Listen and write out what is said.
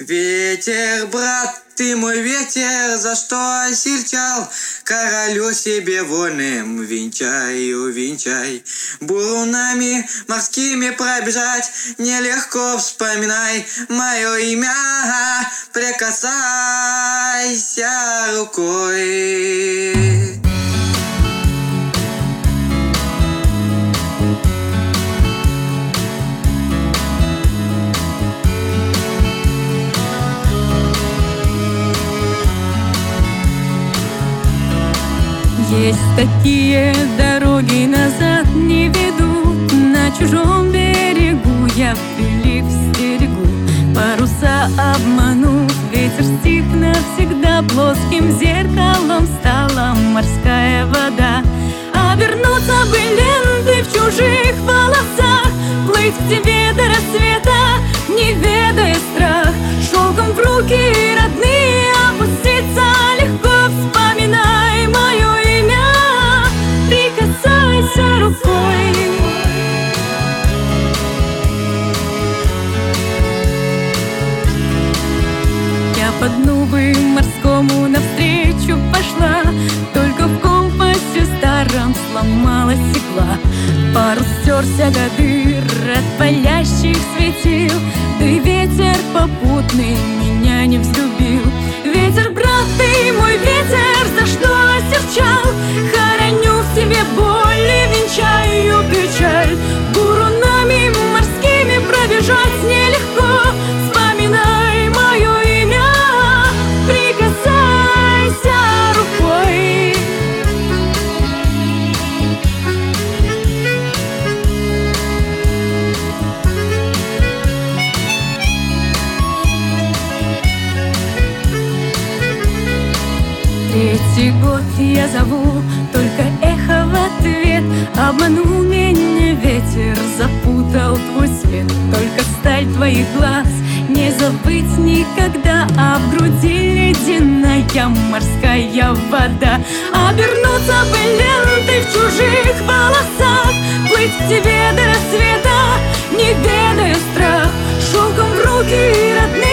Ветер, брат, ты мой ветер, за что осерчал? Королю себе вольным венчаю, венчай. Бурунами морскими пробежать нелегко, вспоминай мое имя, прикасайся рукой. Есть такие дороги, назад не ведут. На чужом берегу я прилив стерегу. Паруса обманув, ветер стих навсегда. Плоским зеркалом стала морская вода. Обернуться бы ленты в чужих волосах, плыть к тебе до рассвета, не ведая страх. Шелком в руки родные опуститься легко, вспоминай мое имя, прикасайся рукой. Я по дну бы морскому навстречу пошла, только в компасе старом сломалась игла. Парус стерся до дыр от палящих светил, да и ветер попутный меня не взлюбил. Ветер, брат, ты мой ветер, за что осерчал? Хороню в себе боль и венчаю печаль. Бурунами морскими пробежать нелегко, вспоминай мое имя, прикасайся рукой. Третий год я зову, только эхо в ответ. Обманул меня ветер, запутал твой свет. Только сталь твоих глаз не забыть никогда, а в груди ледяная морская вода. Обернуться бы ленты в чужих волосах, плыть к тебе до рассвета, не ведая страх. Шелком в руки родные